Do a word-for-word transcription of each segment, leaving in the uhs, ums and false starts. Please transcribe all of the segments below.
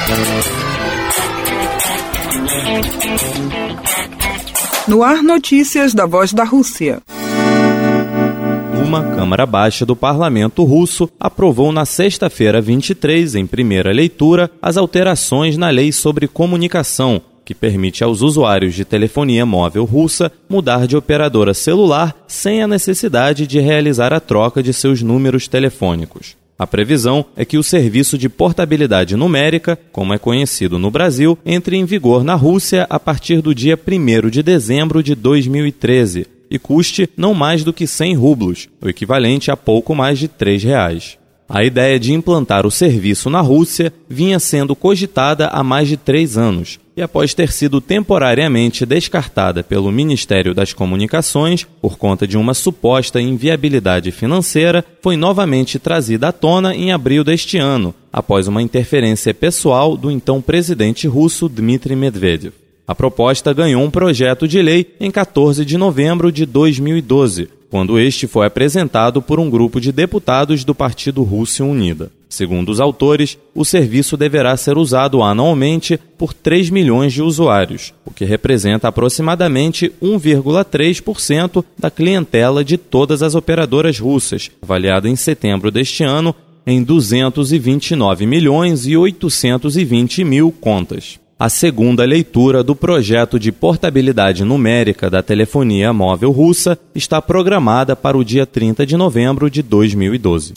No ar, notícias da Voz da Rússia. Uma Câmara Baixa do Parlamento Russo aprovou na sexta-feira vinte e três, em primeira leitura, as alterações na Lei sobre Comunicação, que permite aos usuários de telefonia móvel russa mudar de operadora celular sem a necessidade de realizar a troca de seus números telefônicos. A previsão é que o serviço de portabilidade numérica, como é conhecido no Brasil, entre em vigor na Rússia a partir do dia primeiro de dezembro de dois mil e treze e custe não mais do que cem rublos, o equivalente a pouco mais de três reais. A ideia de implantar o serviço na Rússia vinha sendo cogitada há mais de três anos e, após ter sido temporariamente descartada pelo Ministério das Comunicações por conta de uma suposta inviabilidade financeira, foi novamente trazida à tona em abril deste ano, após uma interferência pessoal do então presidente russo Dmitry Medvedev. A proposta ganhou um projeto de lei em quatorze de novembro de dois mil e doze, quando este foi apresentado por um grupo de deputados do Partido Rússia Unida. Segundo os autores, o serviço deverá ser usado anualmente por três milhões de usuários, o que representa aproximadamente um vírgula três por cento da clientela de todas as operadoras russas, avaliada em setembro deste ano em duzentos e vinte e nove milhões e oitocentos e vinte mil contas. A segunda leitura do projeto de portabilidade numérica da telefonia móvel russa está programada para o dia trinta de novembro de dois mil e doze.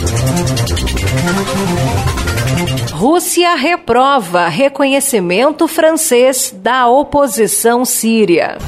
Rússia reprova reconhecimento francês da oposição síria.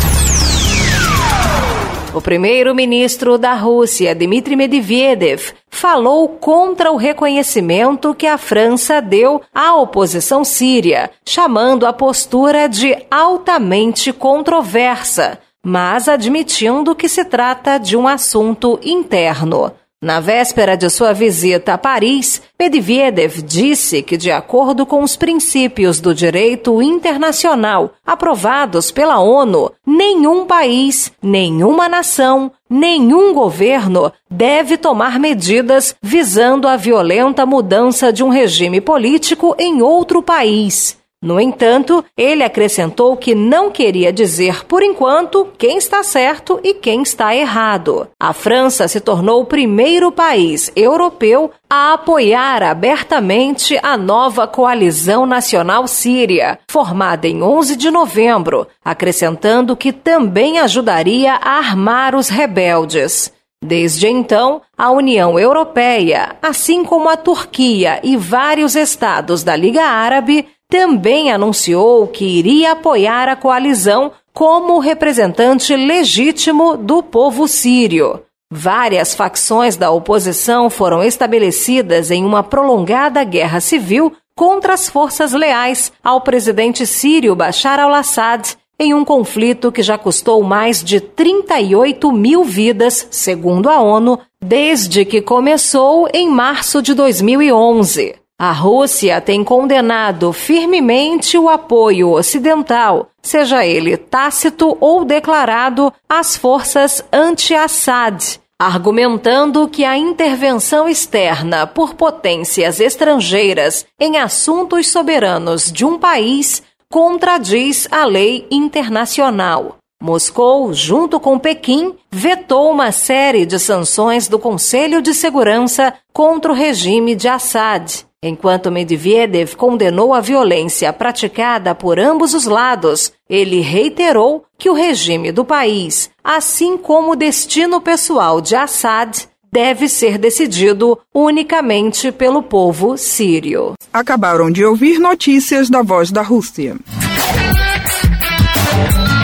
O primeiro-ministro da Rússia, Dmitry Medvedev, falou contra o reconhecimento que a França deu à oposição síria, chamando a postura de altamente controversa, mas admitindo que se trata de um assunto interno. Na véspera de sua visita a Paris, Medvedev disse que, de acordo com os princípios do direito internacional aprovados pela ONU, nenhum país, nenhuma nação, nenhum governo deve tomar medidas visando a violenta mudança de um regime político em outro país. No entanto, ele acrescentou que não queria dizer, por enquanto, quem está certo e quem está errado. A França se tornou o primeiro país europeu a apoiar abertamente a nova coalizão nacional síria, formada em onze de novembro, acrescentando que também ajudaria a armar os rebeldes. Desde então, a União Europeia, assim como a Turquia e vários estados da Liga Árabe, também anunciou que iria apoiar a coalizão como representante legítimo do povo sírio. Várias facções da oposição foram estabelecidas em uma prolongada guerra civil contra as forças leais ao presidente sírio Bashar al-Assad, em um conflito que já custou mais de trinta e oito mil vidas, segundo a ONU, desde que começou em março de dois mil e onze. A Rússia tem condenado firmemente o apoio ocidental, seja ele tácito ou declarado, às forças anti-Assad, argumentando que a intervenção externa por potências estrangeiras em assuntos soberanos de um país contradiz a lei internacional. Moscou, junto com Pequim, vetou uma série de sanções do Conselho de Segurança contra o regime de Assad, enquanto Medvedev condenou a violência praticada por ambos os lados. Ele reiterou que o regime do país, assim como o destino pessoal de Assad, deve ser decidido unicamente pelo povo sírio. Acabaram de ouvir notícias da Voz da Rússia.